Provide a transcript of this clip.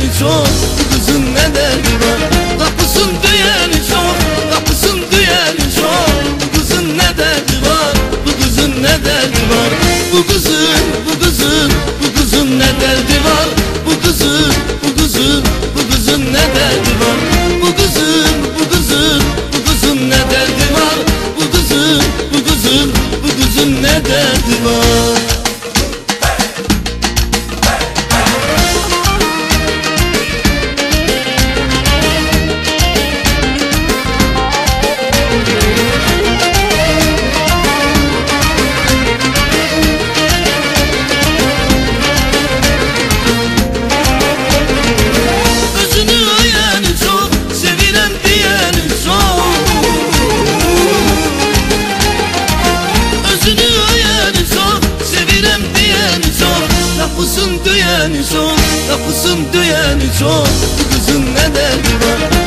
çok, bu kızın ne derdi var? Kapısın duyeni çok, kapısın duyeni çok, bu kızın ne derdi var? Bu kızın ne derdi var? Bu kızın, bu kızın, bu kızın ne derdi var? Bu kızın, bu kızın, bu kızın ne derdi var? Bu kızın, bu kızın, bu kızın ne derdi var? Bu kızın, bu kızın, bu kızın ne derdi var? Kapısın duyeni çok, kapısın duyeni çok, bu kızın ne derdi var?